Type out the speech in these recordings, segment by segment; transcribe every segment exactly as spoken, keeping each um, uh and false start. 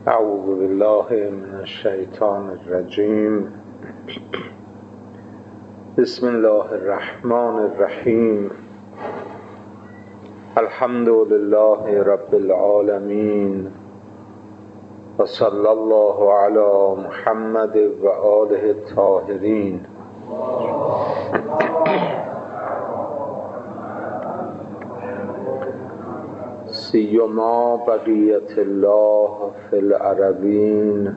اعوذ بالله من الشیطان الرجیم. بسم الله الرحمن الرحیم. الحمد لله رب العالمین و صلی الله علی محمد و آله الطاهرین. سیما بقیت الله فی الارضین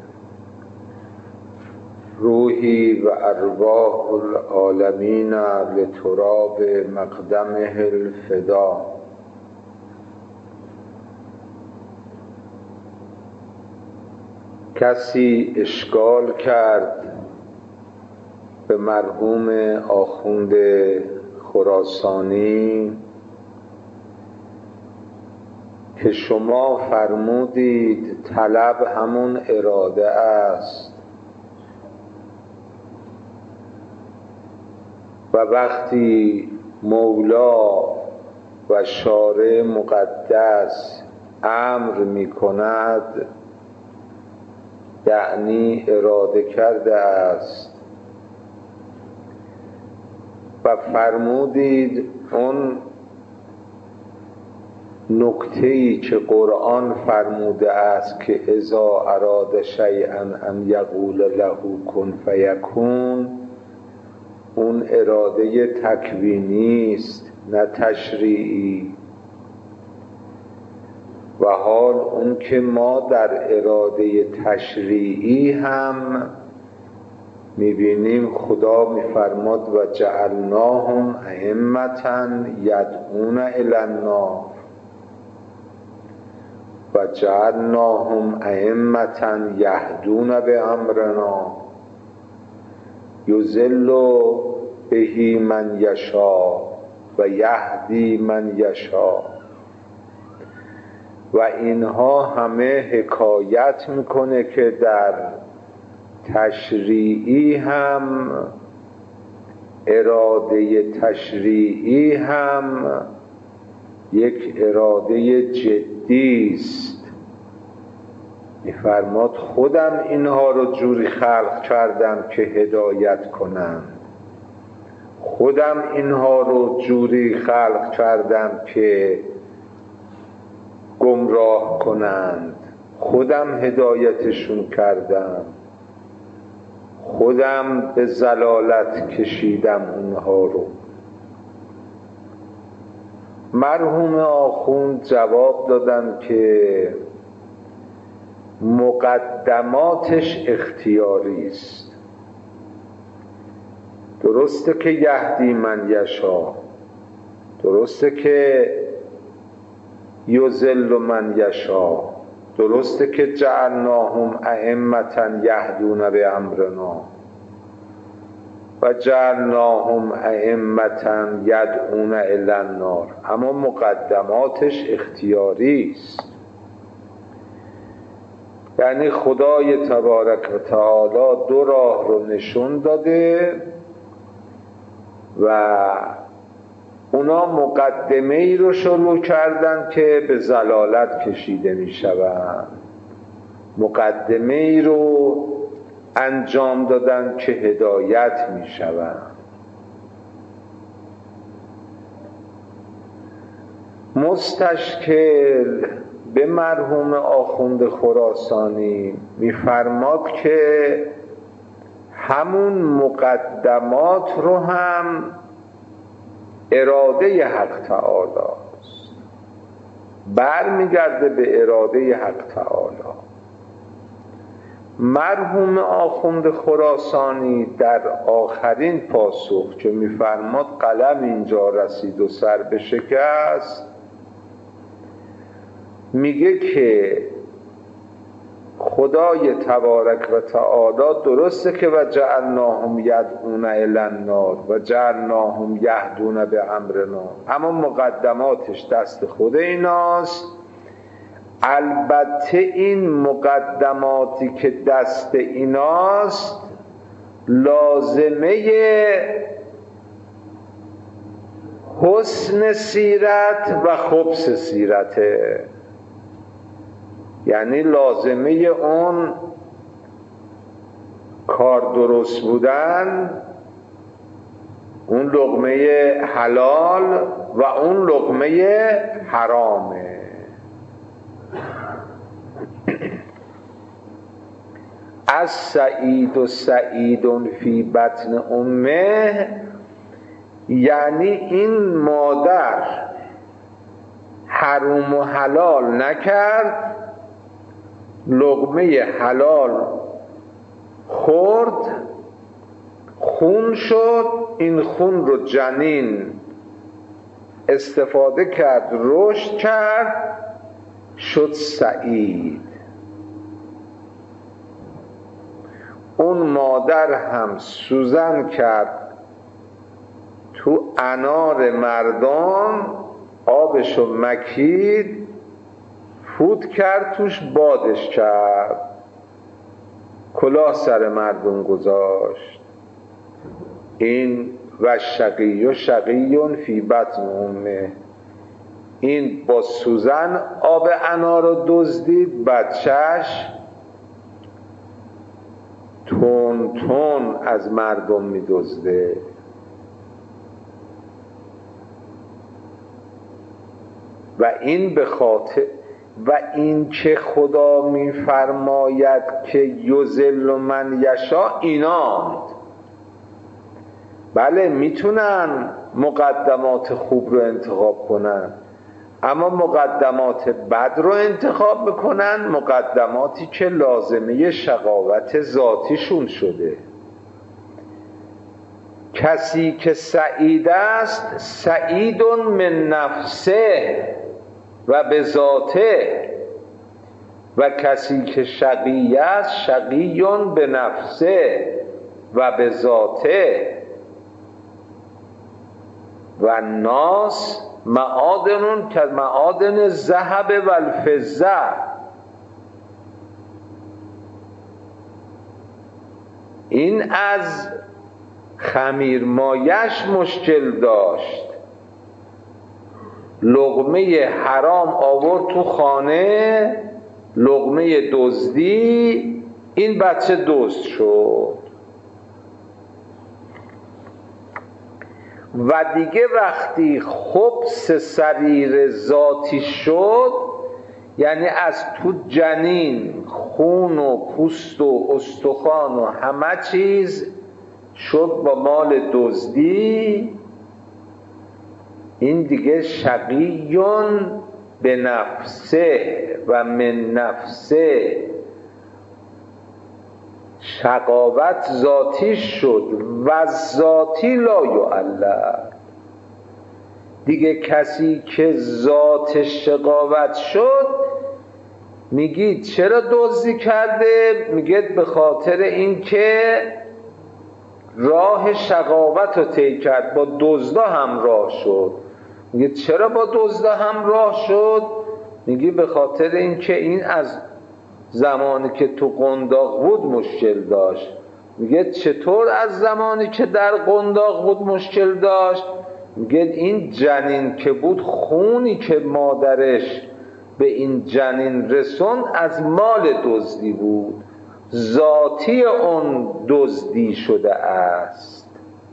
روحی و ارواح العالمین لتراب مقدمه الفدا. کسی اشکال کرد به مرحوم آخوند خراسانی که شما فرمودید طلب همون اراده است و وقتی مولا و شارع مقدس امر می کند یعنی اراده کرده است و فرمودید اون نکته‌ای که قرآن فرموده است که اذا اراد شیئا ان یقول له کن فیکون، اون اراده تکوینی است نه تشریعی. و حال اون که ما در اراده تشریعی هم میبینیم خدا میفرماد و جعلناهم ائمة یدعون الی النار و جعلناهم ائمة یهدون بامرنا یضل به من یشاء و یهدی من یشاء. و اینها همه حکایت میکنه که در تشریعی هم اراده تشریعی هم یک اراده جدی است. میفرماد خودم اینها رو جوری خلق کردم که هدایت کنند، خودم اینها رو جوری خلق کردم که گمراه کنند، خودم هدایتشون کردم، خودم به ضلالت کشیدم اونها رو. مرحوم آخوند جواب دادن که مقدماتش اختیاری است. درسته که یهدی من یشا، درسته که یضل من یشا، درسته که جعلناهم ائمة یهدون بامرنا و جعلناهم ائمة یدعون الی النار، اما مقدماتش اختیاری است. یعنی خدای تبارک و تعالی دو راه رو نشون داده و اونا مقدمه ای رو شروع کردن که به ضلالت کشیده می شوند، مقدمه ای رو انجام دادن که هدایت می شوند. مستشکل به مرحوم آخوند خراسانی میفرماد که همون مقدمات رو هم اراده حق تعالی است، برمیگرده به اراده حق تعالی. مرحوم آخوند خراسانی در آخرین پاسخ که میفرماد قلم اینجا رسید و سر به شکست، میگه که خدای تبارک و تعالی درسته که و جعلناهم یدعون الی النار و جعلناهم یهدون بامرنا، اما مقدماتش دست خود ایناست. البته این مقدماتی که دست ایناست لازمه حسن سیرت و خبث سیرته. یعنی لازمه اون کار درست بودن، اون لقمه حلال و اون لقمه حرامه. از سعید و سعیدون فی بطن امه، یعنی این مادر حرام و حلال نکرد، لقمه حلال خورد، خون شد، این خون رو جنین استفاده کرد، رشد کرد، شد سعید. اون مادر هم سوزن کرد تو انار مردم، آبشو مکید، فوت کرد توش، بادش کرد، کلاه سر مردم گذاشت. این و شقی و شقیون فی بطن امه، این با سوزن آب انار رو دزدید، بچهش تون تون از مردم می دزده. و این به خاطر و این که خدا می فرماید که یذل من یشاء، ایناند. بله میتونن مقدمات خوب رو انتخاب کنن، اما مقدمات بد رو انتخاب بکنن، مقدماتی که لازمه شقاوت ذاتیشون شده. کسی که سعید است، سعیدون من نفسه و به ذاته، و کسی که شقی است، شقیون به نفسه و به ذاته. و ناس معادنون که معادن الذهب و الفضه، این از خمیرمایش مشکل داشت، لقمه حرام آورد تو خانه، لقمه دزدی، این بچه دزد شد. و دیگه وقتی خبث سریر ذاتی شد، یعنی از تو جنین خون و پوست و استخوان و همه چیز شد با مال دزدی، این دیگه شقیون به نفسه و من نفسه، شقاوت ذاتی شد و ذاتی لا یعلم. دیگه کسی که ذات شقاوت شد، میگید چرا دزدی کرده؟ میگید به خاطر اینکه راه شقاوت رو طی کرد، با دزدا همراه شد. میگه چرا با دزدا همراه شد؟ میگه به خاطر اینکه این از زمانی که تو قنداق بود مشکل داشت. میگه چطور از زمانی که در قنداق بود مشکل داشت؟ میگه این جنین که بود، خونی که مادرش به این جنین رسون از مال دزدی بود، ذاتی اون دزدی شده است.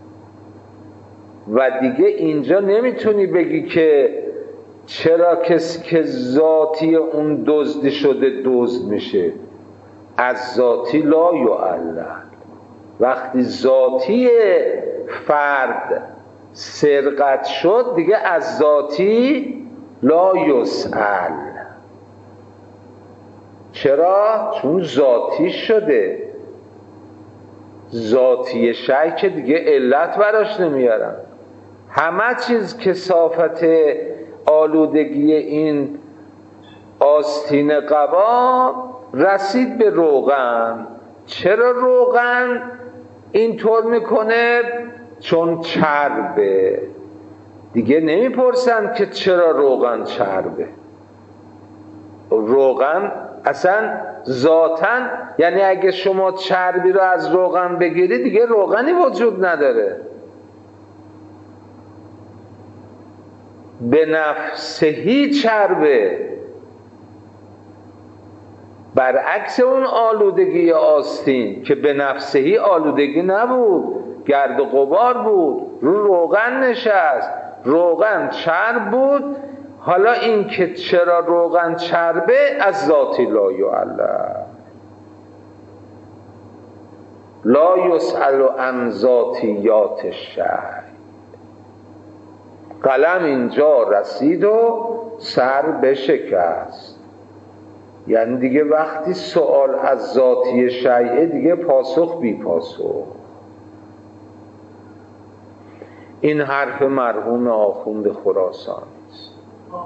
و دیگه اینجا نمیتونی بگی که چرا کسی که ذاتی اون دزدی شده دزد میشه. از ذاتی لا یعلم. وقتی ذاتی فرد سرقت شد، دیگه از ذاتی لا یسأل. چرا؟ چون ذاتی شده. ذاتی شی که دیگه علت براش نمیارن. همه چیز کثافت آلودگی این آستین قبا رسید به روغن. چرا روغن اینطور میکنه؟ چون چربه. دیگه نمیپرسن که چرا روغن چربه. روغن اصلا ذاتاً، یعنی اگه شما چربی رو از روغن بگیری، دیگه روغنی وجود نداره. به نفسهی چربه. برعکس اون آلودگی آستین که به نفسهی آلودگی نبود، گرد و غبار بود، رو روغن نشست، روغن چرب بود. حالا این که چرا روغن چربه از ذاتی لا یعلم، لا یسأل عن ذاتیات الشیء. قلم اینجا رسید و سر بشکست. یعنی دیگه وقتی سوال از ذاتی شیء دیگه پاسخ بی پاسخ. این حرف مرحوم آخوند خراسانی است.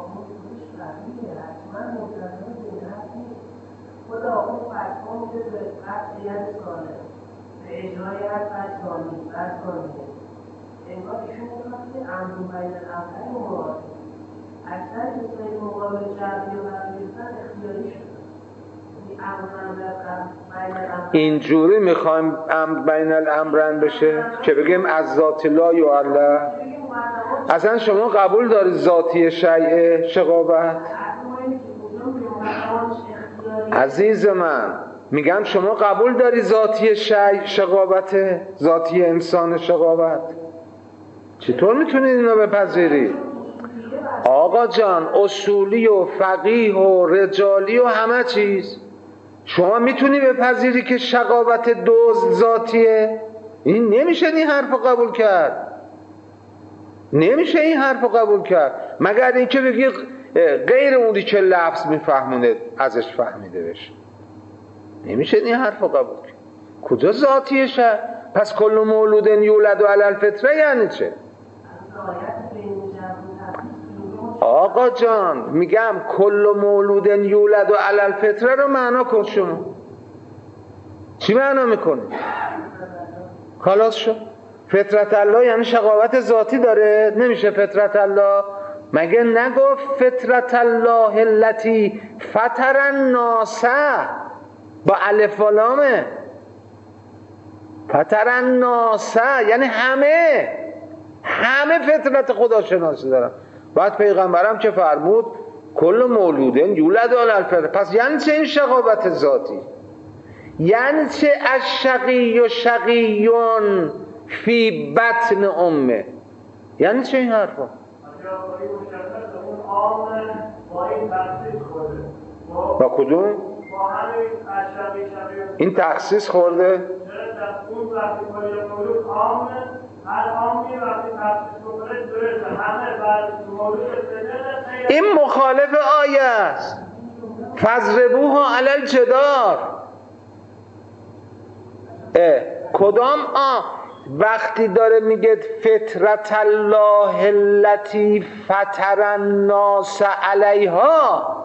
خدا اون فتوان که به قطعیت ساله به اجرای هر فتوانی فتوانیه انگار ایشون میخواد که امرون بین الامرین مبارد اکثر کسایی مقابل جرمی و برمیفتن اختیاری شده. اینجوری میخوایم امر بین الامرین بشه که بگیم از ذات لا یعلم. اصلا شما قبول دارید ذاتی شیء شقاوت؟ عزیز من میگم شما قبول داری ذاتی شیء شقاوت، ذاتی انسان شقاوت؟ چطور میتونید اینو بپذیرید؟ آقا جان اصولی و فقیه و رجالی و همه چیز، شما میتونی بپذیری که شقاوت دزد ذاتیه؟ این نمیشه این حرف رو قبول کرد، نمیشه این حرف رو قبول کرد مگر اینکه بگی غیر اونی که لفظ میفهمونه ازش فهمیده بشه. نمیشه این حرف رو قبول کرد. کجا ذاتیه شه؟ پس کل مولود یولد علی الفطره یعنی چه؟ آقا جان میگم کل مولود یولد علی الفطره رو معنا کن شما. چی معنا میکنه؟ خلاص شد. فطرت الله یعنی شقاوت ذاتی داره؟ نمیشه فطرت الله. مگه نگفت فطرت الله التي فطر الناس با الف و لامه؟ فطر الناس یعنی همه همه فطرت خدا شناسی دارن. بعد پیغمبرم که فرمود کل مولودن یولد علی الفطره. پس یعنی چه این شقاوت ذاتی؟ یعنی چه الشقی و شقیون فی بطن امه؟ یعنی چه این حرفا؟ با کدوم؟ این تخصیص خورده؟ این مخالف آیه است. فضربوها علی الجدار. کدام آ وقتی داره میگه فطرت الله التي فطر الناس علیها،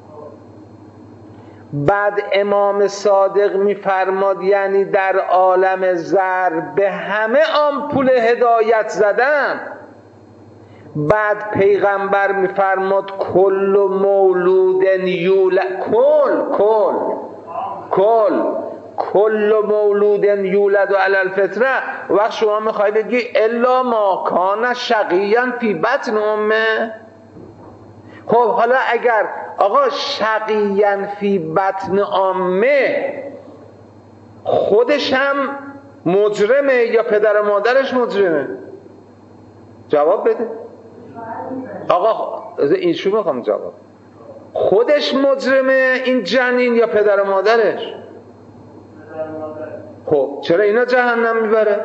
بعد امام صادق میفرماد یعنی در عالم زر به همه آمپول هدایت زدن. بعد پیغمبر میفرماد کل مولود یولد کل کل کل کل مولود یولد علی الفطره. وقت شما میخوای بگی الا ما کان شقیا فی بطن امه. خب حالا اگر آقا شقیا فی بطن امه خودش هم مجرمه یا پدر و مادرش مجرمه؟ جواب بده آقا. این شو میخوام جواب. خودش مجرمه این جنین یا پدر و مادرش؟ خب چرا اینا جهنم میبره؟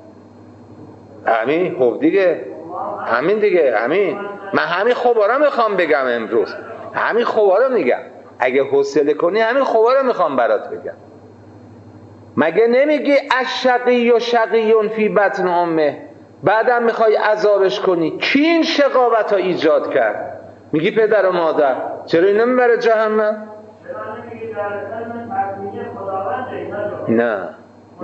همین خب دیگه همین دیگه همین من همین خبارا میخوام بگم امروز. همین خبارا میگم. اگه حوصله کنی همین خبارا میخوام برات بگم. مگه نمیگی الشقی و شقیون فی بطن امه؟ بعدم میخوای عذابش کنی. کی این شقاوت ها ایجاد کرد؟ میگی پدر و مادر. چرا اینا میبره جهنم؟ نه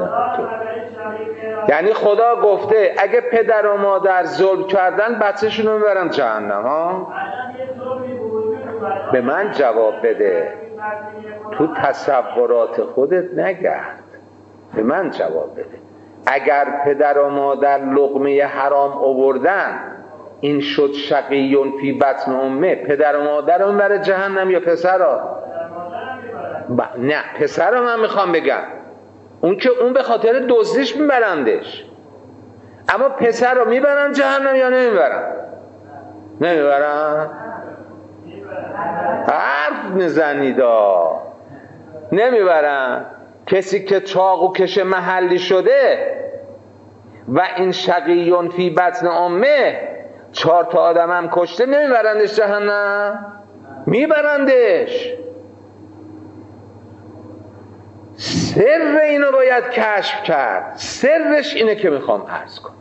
یعنی خدا گفته اگه پدر و مادر ظلم کردن بچه‌شون رو میبرن جهنم ها؟ به من جواب بده. تو تصورات خودت نگرد. به من جواب بده. اگر پدر و مادر لقمه حرام آوردن این شد شقیون فی بطن امه، پدر و مادر رو میبره جهنم یا پسرا؟ ب... نه پسر رو من میخوام بگم، اون که اون به خاطر دزدیش میبرندش، اما پسر رو میبرن جهنم یا نمیبرن؟ نمیبرن. حرف میزنیدا، نمیبرن. کسی که چاقو کش محلی شده و این شقیون فی بطن امه، چهار تا آدم هم کشته، نمیبرندش جهنم؟ میبرندش. سر اینو باید کشف کرد. سرش اینه که میخوام عرض کنم.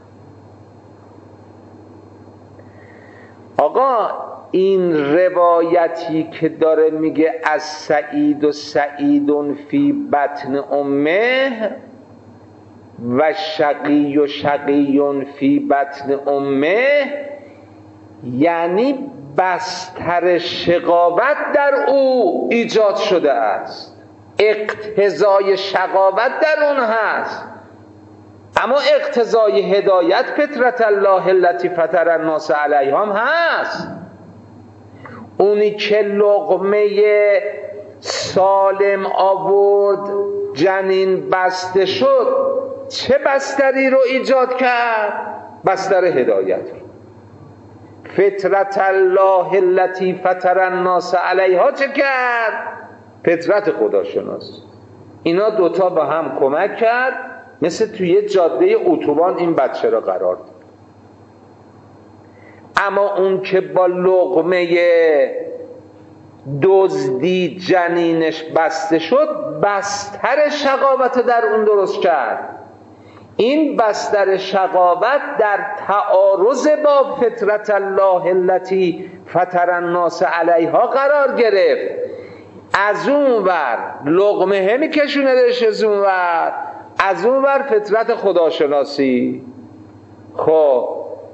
آقا این روایتی که داره میگه از سعید و سعیدون فی بطن امه و شقی و شقیون فی بطن امه، یعنی بستر شقاوت در او ایجاد شده است، اقتضای شقاوت در اون هست، اما اقتضای هدایت فطرت الله التي فطر الناس علیها هم هست. اونی که لقمه سالم آورد جنین بسته شد، چه بستری رو ایجاد کرد؟ بستر هدایت. فطرت الله التي فطر الناس علیها چه کرد؟ فطرت خداشناسی. اینا دوتا با هم کمک کرد، مثل توی یه جاده اتوبان این بچه را قرار داد. اما اون که با لقمه دزدی جنینش بسته شد، بستر شقاوت در اون درست کرد. این بستر شقاوت در تعارض با فطرت الله التي فطر الناس علیها قرار گرفت. از اون ور لقمه میکشونه درش، از اون ور از اون ور فطرت خداشناسی. خب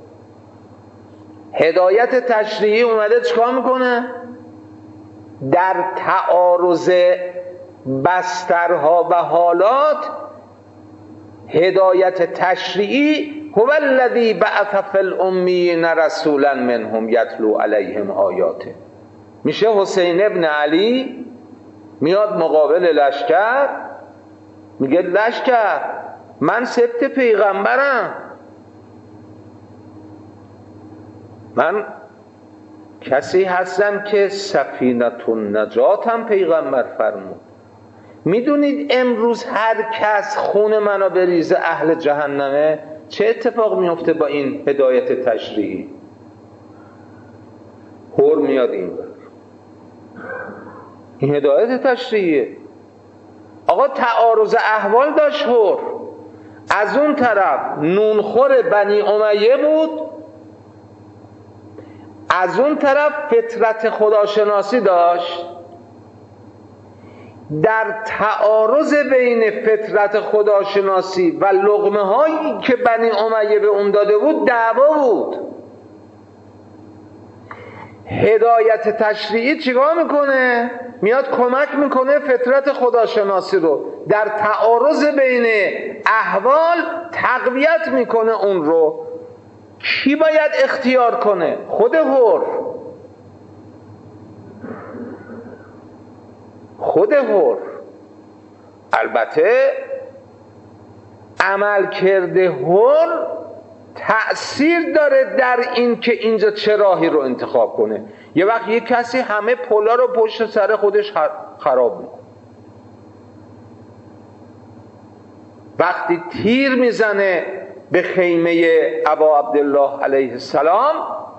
هدایت تشریعی اومده چکار میکنه؟ در تعارض بسترها و حالات، هدایت تشریعی هو الذی بعث فی الامیین رسولا منهم یتلو علیهم آیاته. میشه حسین ابن علی میاد مقابل لشکر، میگه لشکر من سبت پیغمبرم، من کسی هستم که سفینة النجات هم پیغمبر فرمود. میدونید امروز هر کس خون منو بریزه اهل جهنمه؟ چه اتفاق میفته با این هدایت تشریعی؟ هور میاد این بر. این هدایت تشریعیه. آقا تعارض احوال داشت هور. از اون طرف نونخور بنی امیه بود، از اون طرف فطرت خداشناسی داشت. در تعارض بین فطرت خداشناسی و لقمه هایی که بنی امیه به اون داده بود دعوا بود. هدایت تشریعی چیکار میکنه؟ میاد کمک میکنه فطرت خداشناسی رو در تعارض بین احوال تقویت میکنه اون رو. کی باید اختیار کنه؟ خود حر. خود حر. البته عمل کرده حر تأثیر داره در این که اینجا چه راهی رو انتخاب کنه. یه وقت یه کسی همه پلا رو پشت سر خودش خراب میکنه. وقتی تیر میزنه به خیمه ابا عبدالله علیه السلام،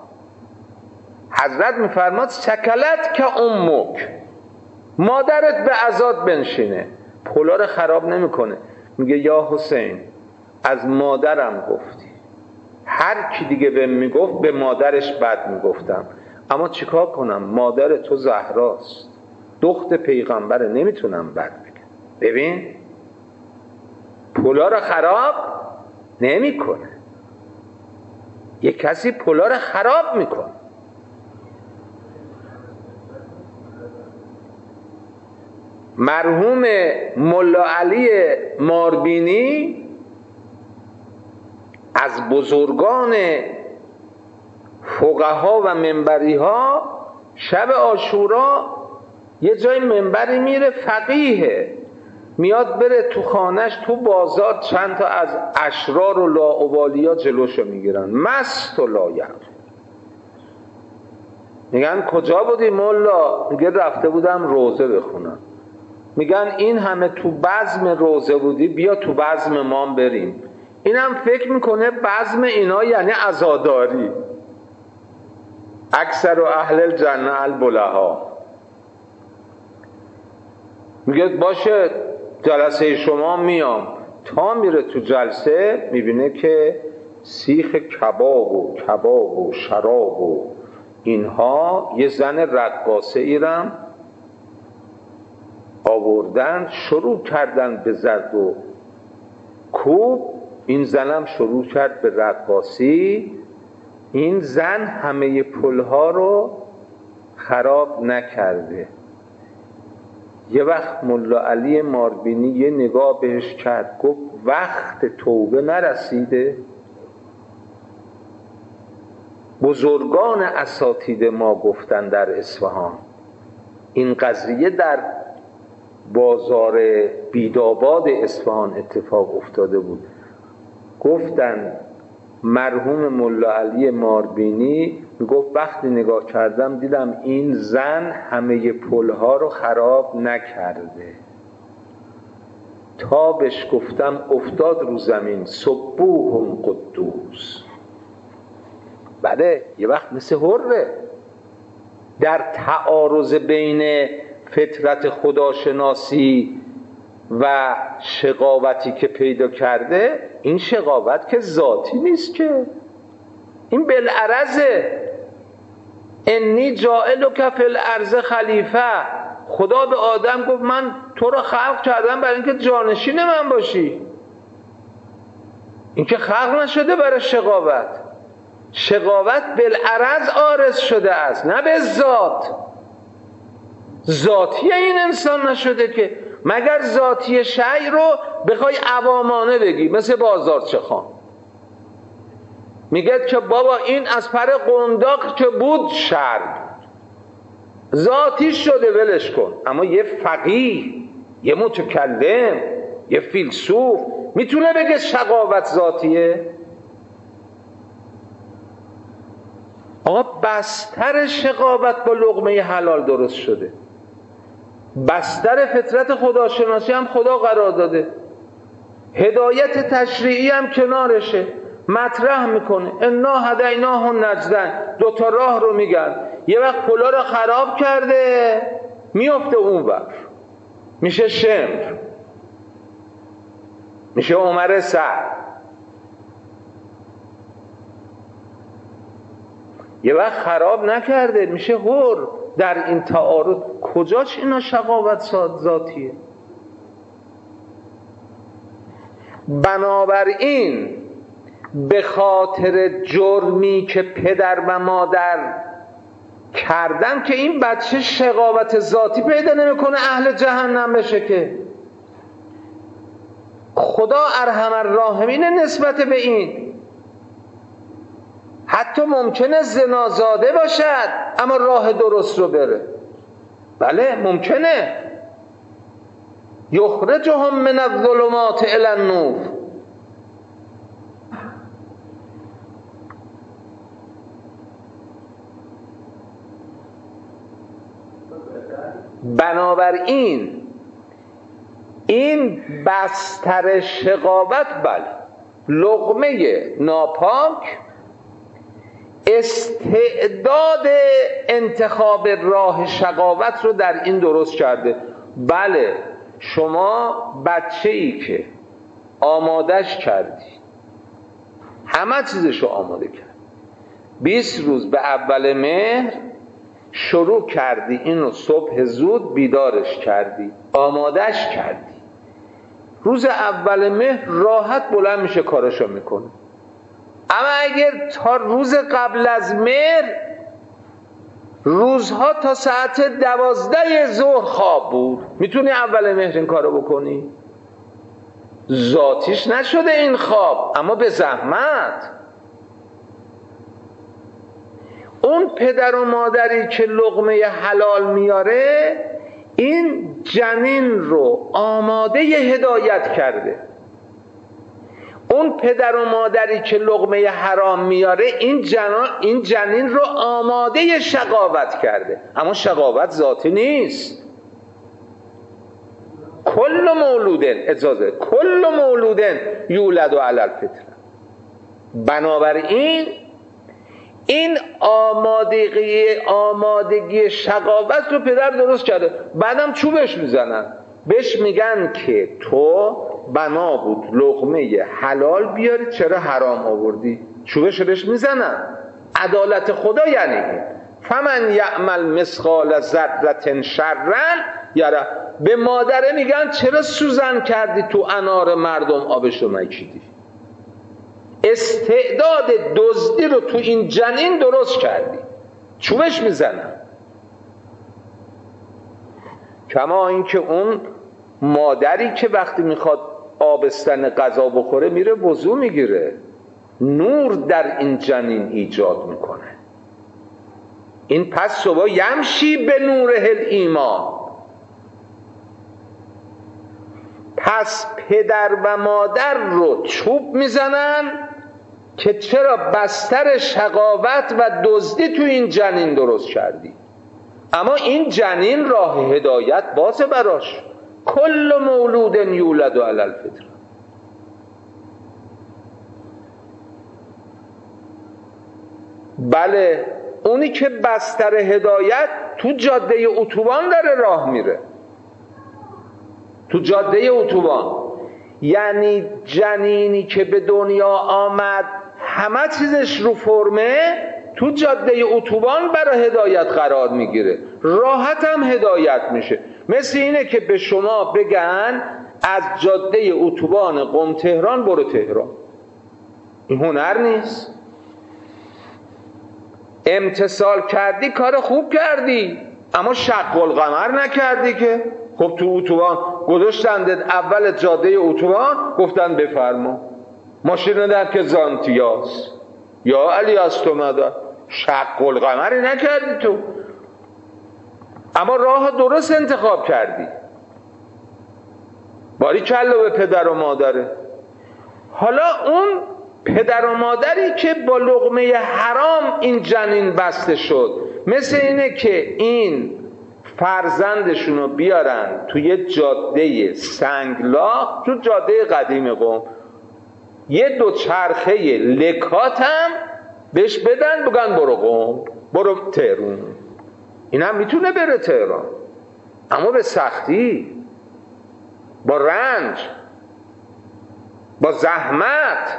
حضرت میفرماد سکلت که امک، مادرت به عزاد بنشینه. پلا رو خراب نمیکنه، میگه یا حسین از مادرم گفتی. هر کی دیگه به میگفت به مادرش بد میگفتم، اما چیکار کنم؟ مادر تو زهراست، دخت پیغمبره، نمیتونم بد بگم. ببین پلا رو خراب نمیکنه، یک کسی پلا رو خراب میکنه. مرحوم ملا علی ماربینی از بزرگان فقها و منبری ها شب عاشورا یه جای منبری میره فقیهه، میاد بره تو خانش تو بازار چند تا از اشرار و لاابالیا جلوشو میگیرن، مست و لایق. میگن کجا بودی مولا؟ میگه رفته بودم روزه بخونم. میگن این همه تو بزم روزه بودی، بیا تو بزم ما بریم. اینم فکر میکنه بزم اینا یعنی عزاداری. اکثر و اهل الجنه البلها. میگه باشه جلسه شما میام. تا میره تو جلسه میبینه که سیخ کباب و کباب و شراب و اینها، یه زن رقاصه ایرم آوردن شروع کردن به زد و کوب. این زنم شروع کرد به رقاصی. این زن همه پلها رو خراب نکرده. یه وقت ملا علی ماربینی یه نگاه بهش کرد، گفت وقت توبه نرسیده؟ بزرگان اساتید ما گفتن در اصفهان، این قضیه در بازار بیداباد اصفهان اتفاق افتاده بود. گفتن مرحوم ملا علی ماربینی گفت وقتی نگاه کردم دیدم این زن همه پلها رو خراب نکرده. تا بهش گفتم افتاد رو زمین، سبوهم قدوس. بله یه وقت مثل هره در تعارض بین فطرت خداشناسی و شقاوتی که پیدا کرده. این شقاوت که ذاتی نیست که، این بالعرضه. انی جاعلک فی الارض خلیفه. خدا به آدم گفت من تو را خلق کردم برای اینکه جانشین من باشی. این که خلق نشده برای شقاوت. شقاوت بالعرض عارض شده است، نه به ذات. ذاتی این انسان نشده که، مگر ذاتی شیء رو بخوای عوامانه بگی، مثل بازارچه خان میگه که بابا این از پر قنداق که بود شر بود، ذاتی شده ولش کن. اما یه فقیه، یه متکلم، یه فیلسوف میتونه بگه شقاوت ذاتیه؟ آقا بستر شقاوت با لقمه حلال درست شده، بستر فطرت خداشناسی هم خدا قرار داده، هدایت تشریعی هم کنارشه، مطرح میکنه. انا هدیناه النجدین، دوتا راه رو میگن. یه وقت پلا رو خراب کرده میفته اون بر، میشه شمر، میشه عمر سعد. یه وقت خراب نکرده میشه هر. در این تعارض کجاش اینا شقاوت ذاتیه؟ بنابراین به خاطر جرمی که پدر و مادر کردن که این بچه شقاوت ذاتی پیدا نمیکنه اهل جهنم بشه، که خدا ارحم الراحمین نسبت به این. حتی ممکنه زنازاده باشد اما راه درست رو بره. بله ممکنه. یخرجهم من الظلمات الی النور. بنابراین این بستر شقاوت، بله لقمه ناپاک، استعداد انتخاب راه شقاوت رو در این درست کرده. بله شما بچه‌ای که آمادش کردی، همه چیزشو آماده کرد، بیست روز به اول مهر شروع کردی، اینو صبح زود بیدارش کردی، آمادش کردی، روز اول مهر راحت بلند میشه کارشو میکنه. اما اگر تا روز قبل از مهر روزها تا ساعت دوازده ظهر خواب بود، میتونی اول مهر این کارو بکنی؟ ذاتیش نشده این خواب، اما به زحمت. اون پدر و مادری که لقمه حلال میاره، این جنین رو آماده هدایت کرده. اون پدر و مادری که لقمه حرام میاره این جنا این جنین رو آماده شقاوت کرده، اما شقاوت ذاتی نیست. کل مولودن اجازه کل مولودن یولد علی الفطره. بنابراین این آمادگی آمادگی شقاوت رو پدر درست کرده. بعدم چوبش میزنن، بهش میگن که تو بنا بود لقمه حلال بیاری، چرا حرام آوردی؟ چوبش رو بهش میزنن. عدالت خدا یعنی این فمن یعمل مثقال ذره شرا یره. به مادره میگن چرا سوزن کردی تو انار مردم آبشو نکشیدی؟ استعداد دزدی رو تو این جنین درست کردی، چوبش میزنن. کما اینکه اون مادری که وقتی میخواد آبستن غذا بخوره میره وضو میگیره، نور در این جنین ایجاد میکنه. این پس صبح یمشی به نور الایمان. پس پدر و مادر رو چوب میزنن که چرا بستر شقاوت و دزدی تو این جنین درست کردی. اما این جنین راه هدایت بازه براش. کل مولود یولد علی الفطره. بله، اونی که بستر هدایت تو جاده اتوبان داره راه میره، تو جاده اتوبان. یعنی جنینی که به دنیا آمد همه چیزش رو فرمه، تو جاده اتوبان برای هدایت قرار میگیره، راحت هم هدایت میشه. مثل اینه که به شما بگن از جاده اتوبان قم تهران برو تهران. این هنر نیست. امتثال کردی کار خوب کردی، اما شق القمر نکردی که. خب تو اتوبان گذاشتند اول جاده اتوبان، گفتن بفرما، ماشین در که زانتیاس یا علی از تو مدد. شق القمری نکردی تو، اما راه درست انتخاب کردی. باری کلا به پدر و مادره. حالا اون پدر و مادری که با لقمه حرام این جنین بسته شد، مثل اینه که این فرزندشون رو بیارن توی جاده سنگلاخ، تو جاده قدیم قم، یه دو چرخه لکات هم بهش بدن، بگن برو قم، برو تهران. این هم میتونه بره تهران، اما به سختی، با رنج، با زحمت.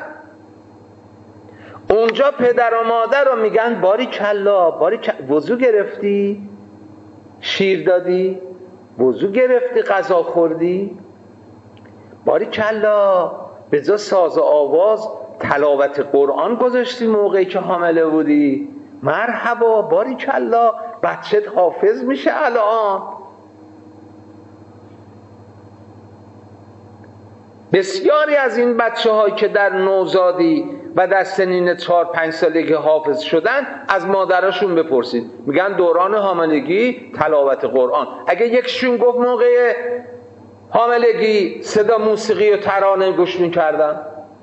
اونجا پدر و مادر رو میگن باری کلا، باری کلا، وضو گرفتی؟ شیر دادی؟ وضو گرفتی؟ غذا خوردی؟ باری کلا، به جا ساز و آواز تلاوت قرآن گذاشتی موقعی که حامله بودی؟ مرحبا، باری کلا، بچت حافظ میشه الان. بسیاری از این بچه هایی که در نوزادی و در سنین چهار پنج سالگی حافظ شدن، از مادرشون بپرسید، میگن دوران حاملگی تلاوت قرآن. اگه یکشون گفت موقع حاملگی صدا موسیقی و ترانه گوش میکردن،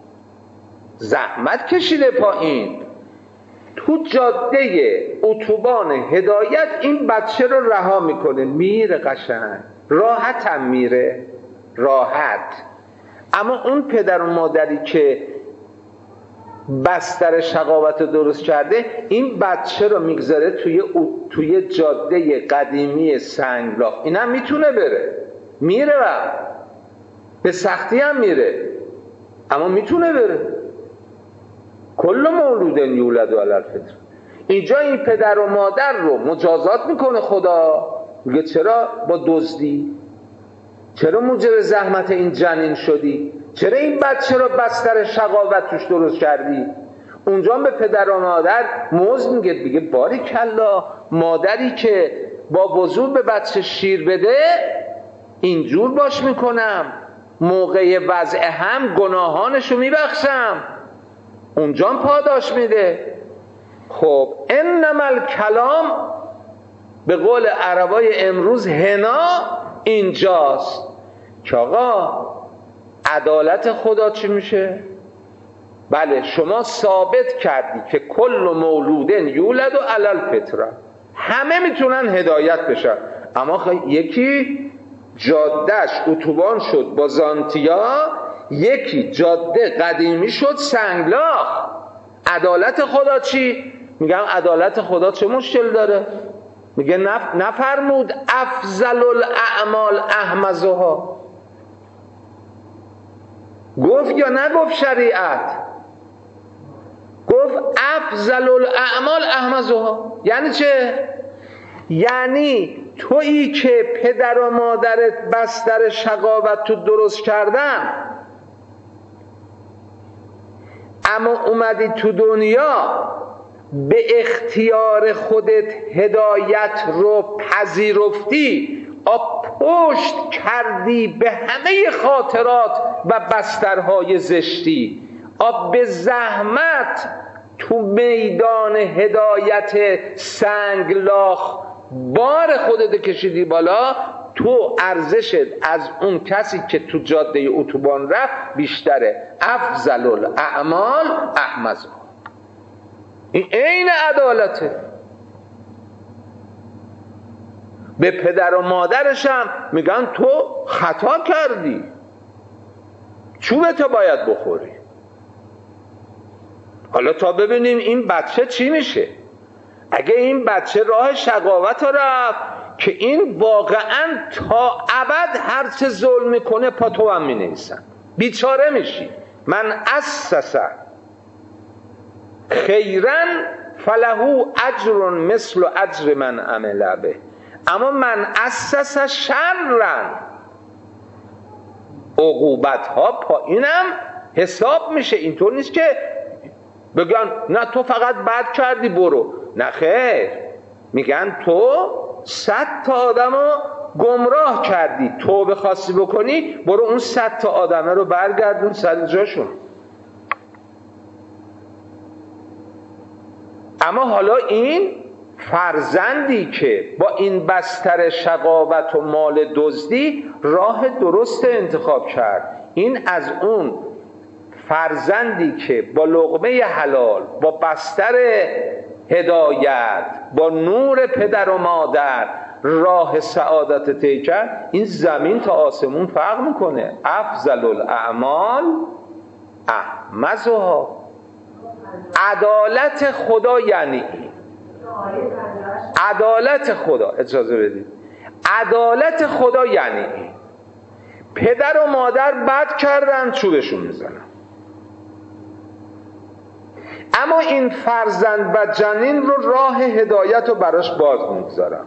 زحمت کشیده پایین. تو جاده اتوبان هدایت این بچه رو رها میکنه، میره قشنگ، راحت هم میره، راحت. اما اون پدر و مادری که بستر شقاوت رو درست کرده، این بچه رو میگذاره توی توی جاده قدیمی سنگلاخ. این هم میتونه بره، میره و به سختی هم میره، اما میتونه بره. کل مولود یولد علی الفطره. اینجا این پدر و مادر رو مجازات میکنه خدا، میگه چرا با دزدی، چرا موجب زحمت این جنین شدی، چرا این بچه رو بستر شقاوت توش درست کردی. اونجا به پدر و مادر موز میگه، میگه باری کلا، مادری که با وضو به بچه شیر بده اینجور باش میکنم، موقع وضع هم گناهانشو میبخشم، اونجا پاداش میده. خب انما الکلام به قول عربای امروز هنا اینجاست که آقا عدالت خدا چی میشه؟ بله شما ثابت کردی که کل مولودن یولد و علل فطره، همه میتونن هدایت بشن، اما خیلی یکی جادهش اتوبان شد با زانتیا، یکی جاده قدیمی شد سنگلاخ. عدالت خدا چی؟ میگم عدالت خدا چه مشکل داره؟ میگه نف... نفرمود افضل الاعمال احمزها، گفت یا نگفت شریعت؟ گفت افضل الاعمال احمزها. یعنی چه؟ یعنی تویی که پدر و مادرت بستر شقاوت تو درست کردن، اما اومدی تو دنیا به اختیار خودت هدایت رو پذیرفتی، آب پشت کردی به همه خاطرات و بسترهای زشتی، آب به زحمت تو میدان هدایت سنگلاخ بار خودت کشیدی بالا، تو ارزشت از اون کسی که تو جاده اتوبان رفت بیشتره. افضل الاعمال احمزها. این عین عدالته. به پدر و مادرش هم میگن تو خطا کردی، چوبتو باید بخوری. حالا تا ببینیم این بچه چی میشه. اگه این بچه راه شقاوت رفت که این واقعا تا ابد هر چه ظلم میکنه پا تو هم مینیسن، بیچاره میشی. من اسس خیرن فلهو اجر مثل اجر من عمل به، اما من اسس شرن عقوبت ها پایینم حساب میشه. اینطور نیست که بگن نه تو فقط بد کردی برو، نه خیر، میگن تو صد تا آدم رو گمراه کردی، توبه خواستی بکنی برو اون صد تا آدمه رو برگردون سر جاشون. اما حالا این فرزندی که با این بستر شقاوت و مال دزدی راه درست انتخاب کرد، این از اون فرزندی که با لقمه حلال، با بستر هدایت، با نور پدر و مادر راه سعادت طی کرد، این زمین تا آسمون فرق میکنه. افضل الاعمال احمزها. عدالت خدا یعنی این. عدالت خدا، اجازه بدید، عدالت خدا یعنی این. پدر و مادر بد کردن چوبشون میزنن، اما این فرزند و جنین رو راه هدایت رو براش باز میگذارم.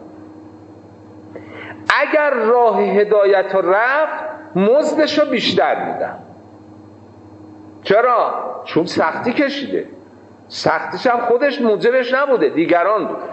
اگر راه هدایت رو رفت مزدش رو بیشتر میدم. چرا؟ چون سختی کشیده، سختیش هم خودش موجبش نبوده، دیگران بود.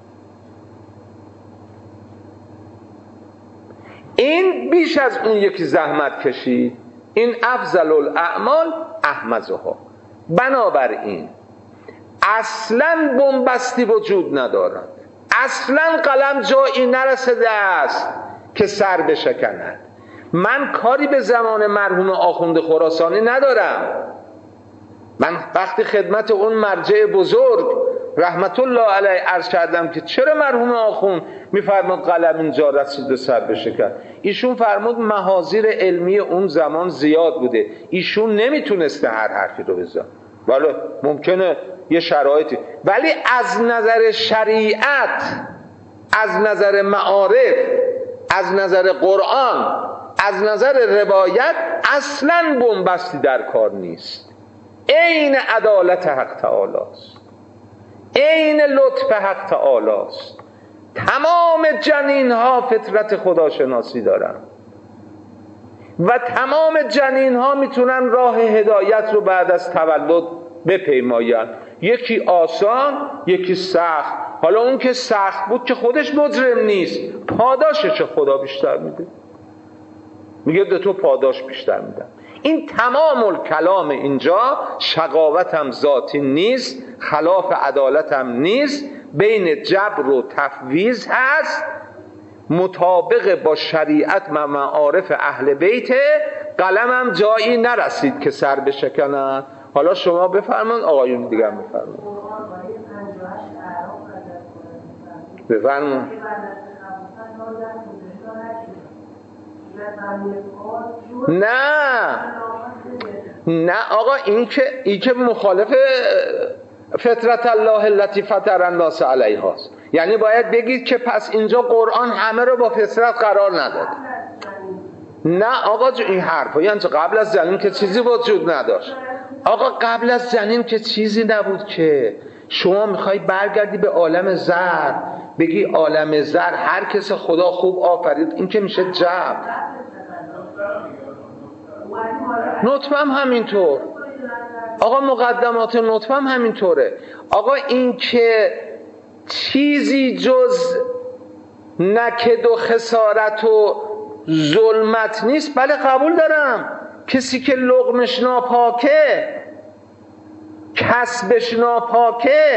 این بیش از اون یکی زحمت کشید. این افضل الاعمال احمزها. بنابراین اصلا بنبستی وجود ندارد، اصلا قلم جایی نرسیده است که سر بشکند. من کاری به زمان مرحوم آخوند خراسانی ندارم. من وقتی خدمت اون مرجع بزرگ رحمت الله علیه عرض کردم که چرا مرحوم آخوند میفرمود قلم اینجا رسید و سر بشکند، ایشون فرمود محاذیر علمی اون زمان زیاد بوده، ایشون نمیتونسته هر حرفی رو بزنه. ولی ممکنه یه شرایطی، ولی از نظر شریعت، از نظر معارف، از نظر قرآن، از نظر روایت اصلاً بنبستی در کار نیست. عین عدالت حق تعالی است، عین لطف حق تعالی است. تمام جنین ها فطرت خداشناسی دارن و تمام جنین ها میتونن راه هدایت رو بعد از تولد بپیماین. یکی آسان، یکی سخت. حالا اون که سخت بود که خودش مجرم نیست، پاداشش خدا بیشتر میده، میگه به تو پاداش بیشتر میدم. این تمام الکلام اینجا شقاوت هم ذاتی نیست، خلاف عدالت هم نیست، بین جبر و تفویض هست، مطابق با شریعت و معارف اهل بیت. قلمم جایی نرسید که سر بشکنن. حالا شما بفرمایید، آقایون دیگه هم بفرمایید. بفرمایید. نه نه آقا، این که این که مخالف فطرت الله التي فطر الناس علیها است. یعنی باید بگید که پس اینجا قرآن همه رو با فطرت قرار نداده. نه آقا جو، این حرفا یعنی قبل از جنین که چیزی وجود نداشت. آقا قبل از جنین که چیزی نبود که. شما میخوای برگردی به عالم زر، بگی عالم زر هر کس خدا خوب آفرید، این که میشه جبر. نطفه هم همینطور. آقا مقدمات نطفه هم همینطوره. آقا این که چیزی جز نکد و خسارت و ظلمت نیست، بله قبول دارم. کسی که لقمش ناپاکه، کسبش ناپاکه،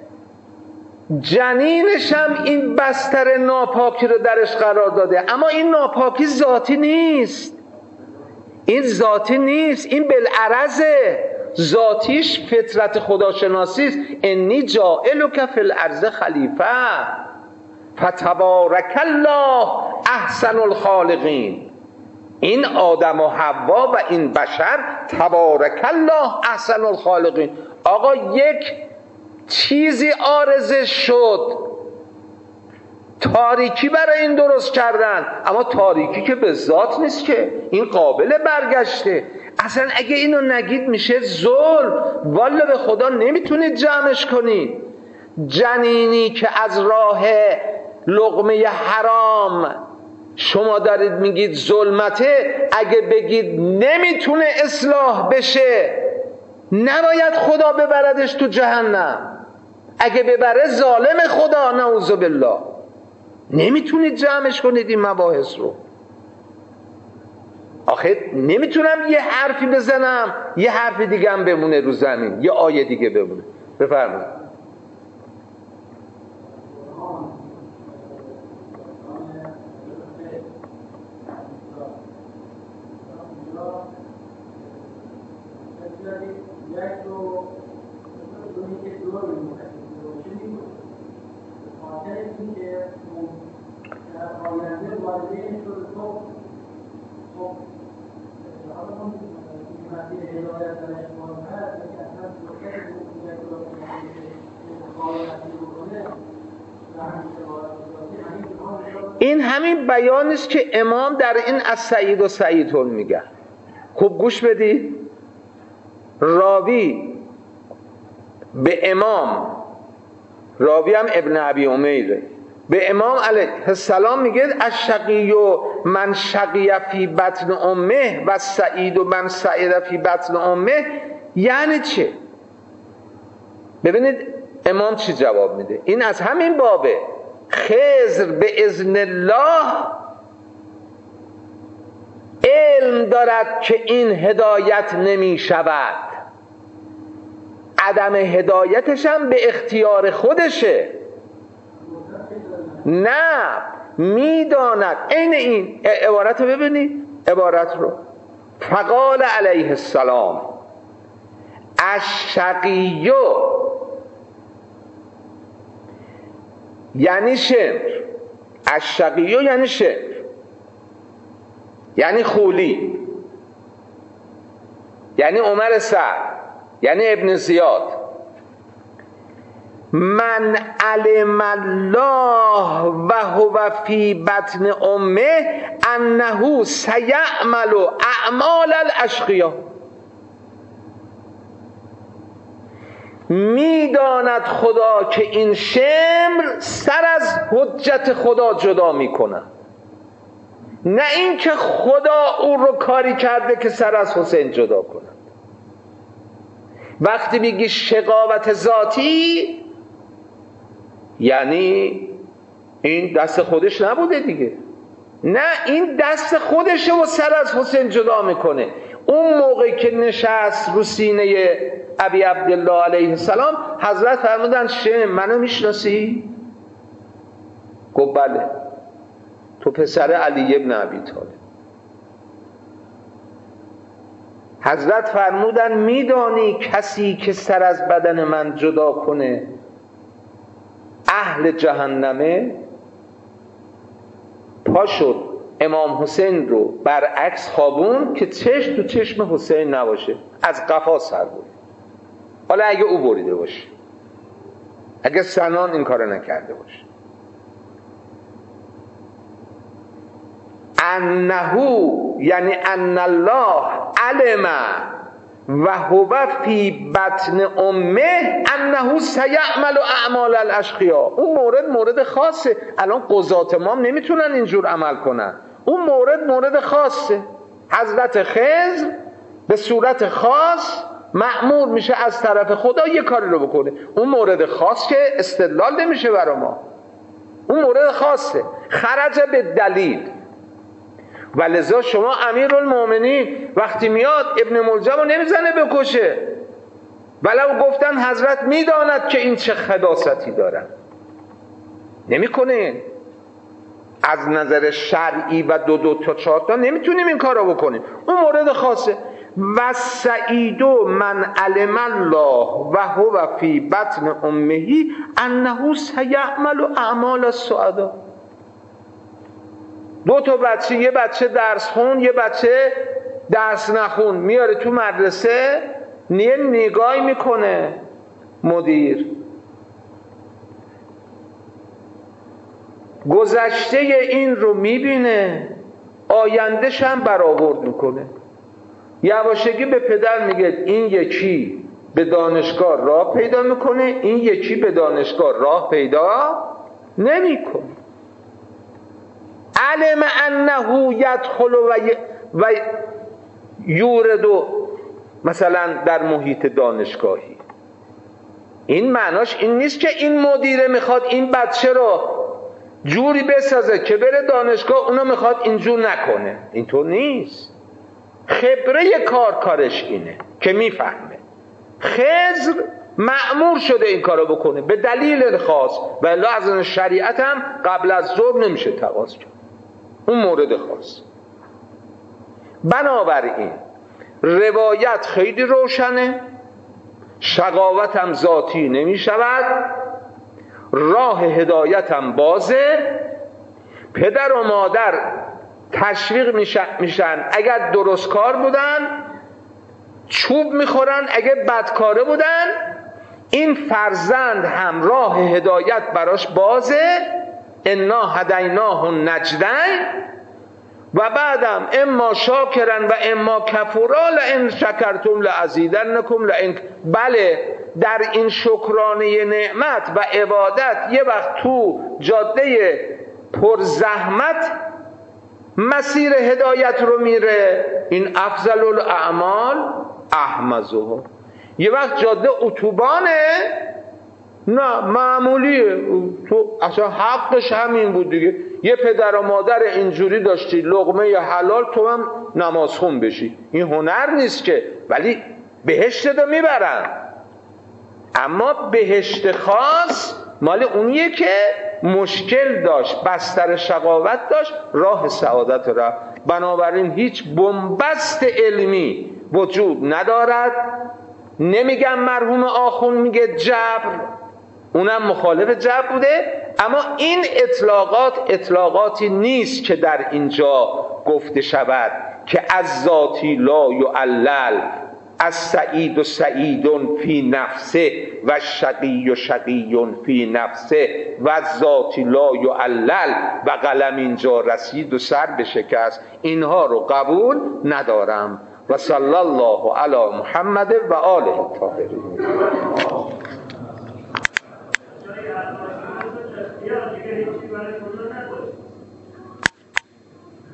جنینش هم این بستر ناپاکی رو درش قرار داده. اما این ناپاکی ذاتی نیست، این ذاتی نیست، این بالعرضه. ذاتیش فطرت خداشناسی است. انی جاعلک فی الارض خلیفه فتبارک الله احسن الخالقین. این آدم و حوا و این بشر، تبارک الله احسن الخالقین. آقا یک چیزی عارضه شد، تاریکی برای این درست کردن، اما تاریکی که به ذات نیست که، این قابل برگشته. اصلا اگه اینو نگید میشه ظلم. والا به خدا نمیتونید جمعش کنید. جنینی که از راه لقمه حرام شما دارید میگید ظلمته، اگه بگید نمیتونه اصلاح بشه، نباید خدا ببردش تو جهنم. اگه ببره ظالم خدا، نعوذ بالله. نمیتونید جمعش کنید این مباحث رو. آخه نمیتونم یه حرفی بزنم یه حرف دیگه هم بمونه رو زمین، یه آیه دیگه بمونه. بفرمایید. این همین بیانی است که امام در این از سعید و سعیدون میگه. خوب گوش بدید. راوی به امام، راوی هم ابن ابی امیره، به امام علیه السلام میگه الشقی و من شقی فی بطن امه و سعید و من سعید فی بطن امه. یعنی چه؟ ببینید امام چی جواب میده. این از همین بابه. خضر به اذن الله علم دارد که این هدایت نمی شود، عدم هدایتش هم به اختیار خودشه. نه، میداند. عین این عبارت رو ببینید، عبارت رو. فقال علیه السلام الشقی یعنی شمر، الشقی یعنی شمر، یعنی خولی، یعنی عمر سعد، یعنی ابن زیاد. من علم الله و هو فی بطن امه انه سیعمل اعمال الاشقیا. میداند خدا که این شمر سر از حجت خدا جدا میکنه، نه اینکه خدا او رو کاری کرده که سر از حسین جدا کنه. وقتی میگی شقاوت ذاتی یعنی این دست خودش نبوده دیگه. نه، این دست خودشه و سر از حسین جدا میکنه. اون موقع که نشست رو سینه ابی عبدالله علیه السلام، حضرت فرمودن شم منو میشناسی؟ گفت بله، تو پسر علی ابن ابی طالب. حضرت فرمودن میدانی کسی که سر از بدن من جدا کنه اهل جهنمه؟ پا شد امام حسین رو برعکس خوابون که چشم تو چشم حسین نباشه، از قفا سر برید. حالا اگه او بریده باشه، اگه سنان این کار نکرده باشه. انهو یعنی ان الله علم و هو فی بطن امه انه سیعمل اعمال الاشقیا. اون مورد مورد خاصه. الان قضات ما نمیتونن اینجور عمل کنن. اون مورد مورد خاصه. حضرت خضر به صورت خاص مأمور میشه از طرف خدا یه کاری رو بکنه. اون مورد خاص که استدلال نمیشه برا ما. اون مورد خاصه، خرج به دلیل. و لذا شما امیرالمومنین وقتی میاد ابن ملجم رو نمیزنه بکشه، ولو گفتن حضرت میداند که این چه خباثتی دارن، نمیکنه. از نظر شرعی و دو دو تا چهار تا نمیتونیم این کارو بکنیم. اون مورد خاصه. و سعید من علم الله و هو فی بطن امه انه سیعمل اعمال السعدا. دو تا بچه، یه بچه درس خون یه بچه درس نخون، میاره تو مدرسه، یه نگاهی میکنه مدیر، گذشته این رو میبینه، آیندهش هم برآورد میکنه. یواشکی به پدر میگه این یکی به دانشگاه راه پیدا میکنه، این یکی به دانشگاه راه پیدا نمیکنه. علم انه یدخل و, و یورد مثلا در محیط دانشگاهی. این معناش این نیست که این مدیره میخواد این بچه رو جوری بسازه که بره دانشگاه، اونو میخواد اینجور نکنه. اینطور نیست. خبره کار کارش اینه که میفهمه. خضر مأمور شده این کارو بکنه به دلیل خاص، و الا از شریعت هم قبل از ظهر نمیشه تقاضا کرد. اون مورد خاص. بنابراین روایت خیلی روشنه، شقاوت هم ذاتی نمی شود، راه هدایت هم بازه. پدر و مادر تشویق میشن اگر درست کار بودن، چوب میخورن اگر بدکاره بودن. این فرزند هم راه هدایت براش بازه. انا هدیناه النجدین و بعدم اما شاکرن و اما کفورا لئن شکرتم لازیدنکم لئن. بله، در این شکرانه نعمت و عبادت یه وقت تو جاده پرزحمت مسیر هدایت رو میره. این افضل الاعمال احمزها. یه وقت جاده اتوبانه، نه معمولیه، تو اصلا حقش همین بود دیگه. یه پدر و مادر اینجوری داشتی، لقمه حلال تو هم نمازخون بشی. این هنر نیست که، ولی بهشت رو میبرن. اما بهشت خاص مال اونیه که مشکل داشت، بستر شقاوت داشت، راه سعادت را. بنابراین هیچ بنبست علمی وجود ندارد. نمیگم مرحوم آخون میگه جبر، اونم مخالف جبر بوده، اما این اطلاقات اطلاقاتی نیست که در اینجا گفته شود که از ذاتی لا یعلل، از سعید و سعیدون فی نفسه و شقی و شقیون فی نفسه و از ذاتی لا یعلل و قلم اینجا رسید و سر بشکست. اینها رو قبول ندارم. و صلی الله علی محمد و آله الطاهرین. Yeah,